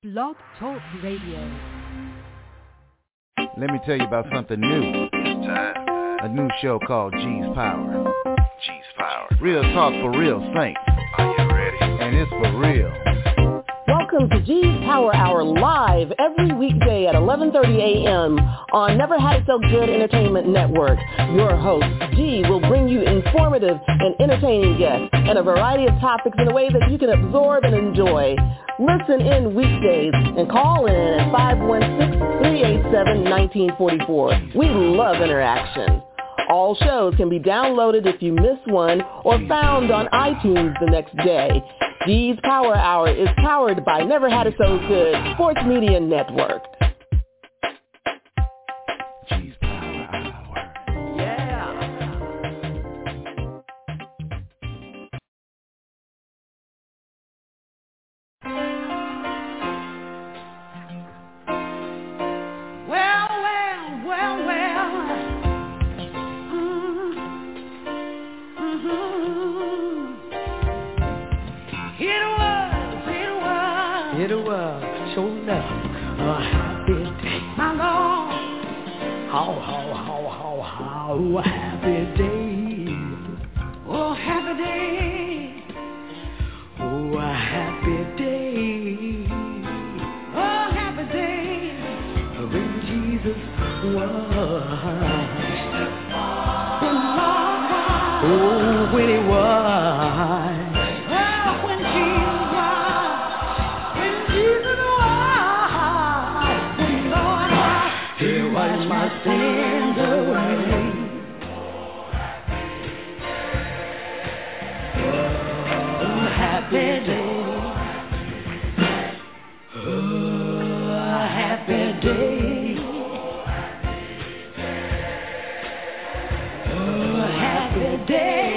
Blog Talk Radio. Let me tell you about something new. It's time. A new show called G's Power. G's Power. Real talk for real saints. Are you ready? And it's for real. Welcome to G's Power Hour live every weekday at 11:30 a.m. on Never Had It So Good Entertainment Network. Your host, G, will bring you informative and entertaining guests and a variety of topics in a way that you can absorb and enjoy. Listen in weekdays and call in at 516-387-1944. We love interaction. All shows can be downloaded if you miss one or found on iTunes the next day. G's Power Hour is powered by Never Had It So Good Sports Media Network. G's Power Hour. Yeah. It was sure enough a happy day. My Lord, how happy day. Oh, happy day. Oh, a happy day. Oh, happy day. When Jesus was. Oh, when he was. My sins away. Oh, happy day. Oh, happy day. Oh, happy day.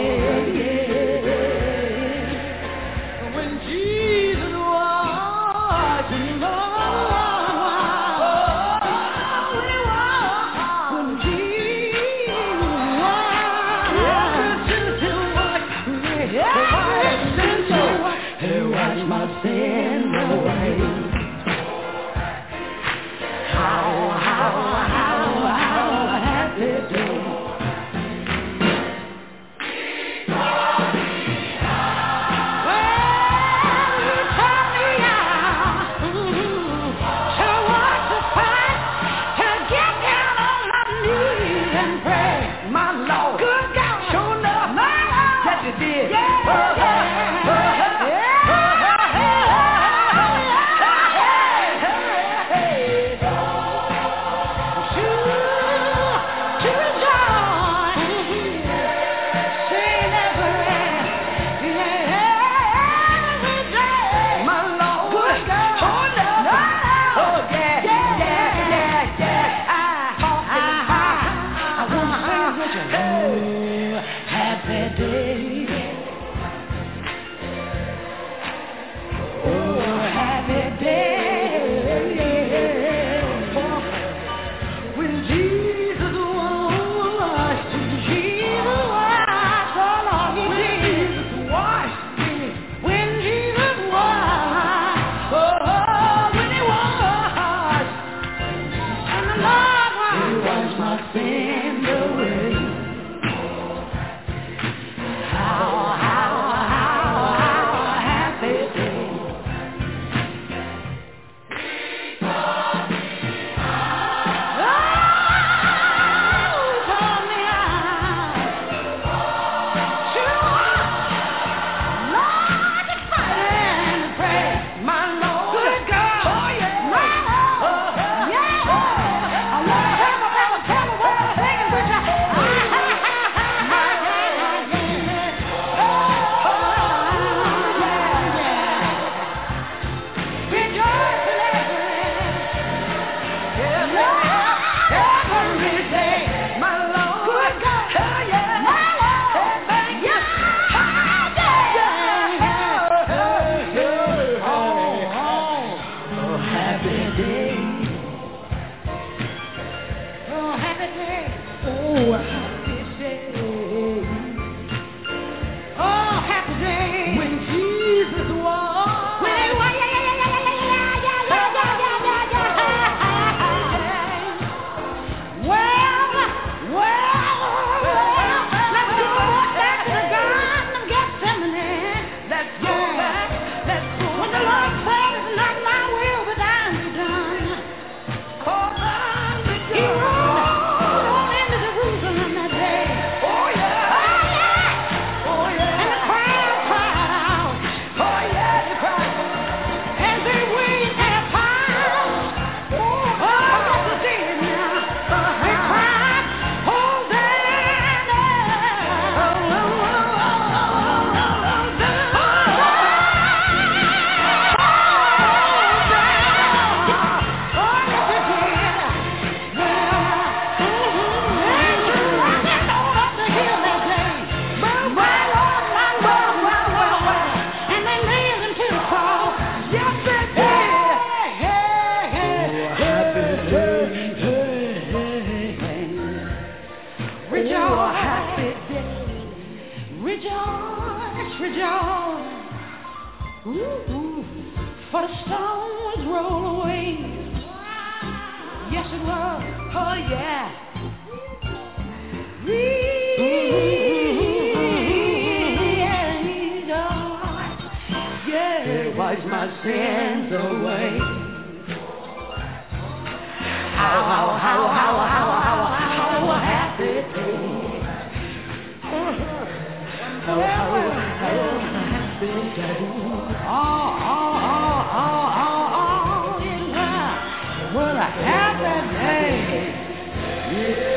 When Jesus was in love. My sin away. for the stones roll away. Yes, it was. Oh, yeah. Yeah, wash my sins away. How happy day. How happy day. Oh, yeah. What a happy day. Yeah.